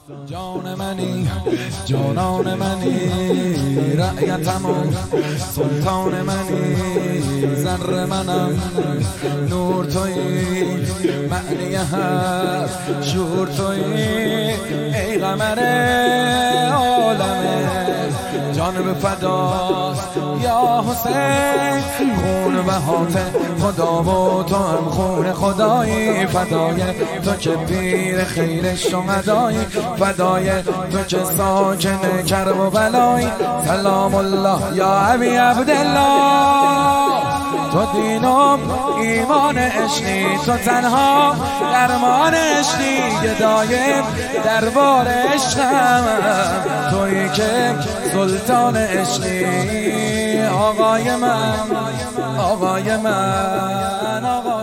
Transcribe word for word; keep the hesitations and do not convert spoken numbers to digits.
جان منی جانان منی رعیتم و سلطان منی زر منم نور تویی معنی هر شور تویی ای قمر عالمه جان به فداست یا حسین خون بهات خدا و تو هم خون خدایی فدای تو که پیر خیر شهدایی فدای تو که ساکن کرب و بلایی سلام الله یا ابی عبدالله تو دینم ایمان عشقی تو تنها درمان عشقی گدای دربار عشقم تویی که سلطان عشقی آقای من آقای من آقای